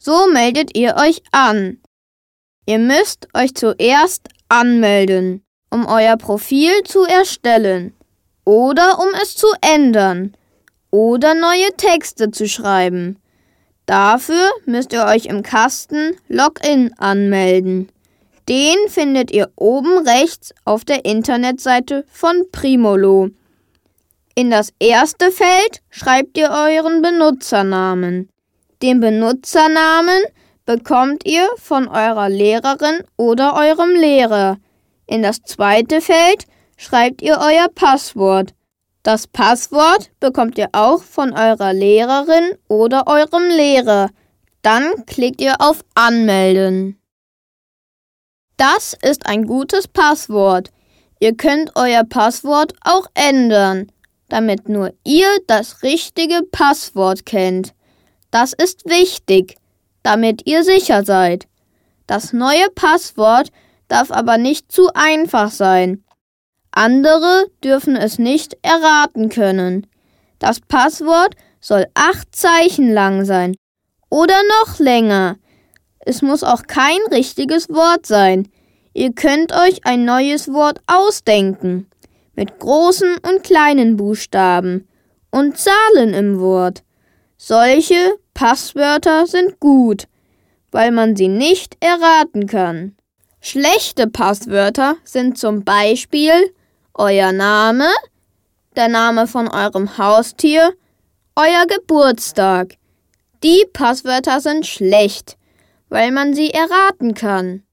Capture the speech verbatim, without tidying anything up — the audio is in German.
So meldet ihr euch an. Ihr müsst euch zuerst anmelden, um euer Profil zu erstellen oder um es zu ändern oder neue Texte zu schreiben. Dafür müsst ihr euch im Kasten Login anmelden. Den findet ihr oben rechts auf der Internetseite von Primolo. In das erste Feld schreibt ihr euren Benutzernamen. Den Benutzernamen bekommt ihr von eurer Lehrerin oder eurem Lehrer. In das zweite Feld schreibt ihr euer Passwort. Das Passwort bekommt ihr auch von eurer Lehrerin oder eurem Lehrer. Dann klickt ihr auf Anmelden. Das ist ein gutes Passwort. Ihr könnt euer Passwort auch ändern, damit nur ihr das richtige Passwort kennt. Das ist wichtig, damit ihr sicher seid. Das neue Passwort darf aber nicht zu einfach sein. Andere dürfen es nicht erraten können. Das Passwort soll acht Zeichen lang sein oder noch länger. Es muss auch kein richtiges Wort sein. Ihr könnt euch ein neues Wort ausdenken, mit großen und kleinen Buchstaben und Zahlen im Wort. Solche Passwörter sind gut, weil man sie nicht erraten kann. Schlechte Passwörter sind zum Beispiel euer Name, der Name von eurem Haustier, euer Geburtstag. Die Passwörter sind schlecht, weil man sie erraten kann.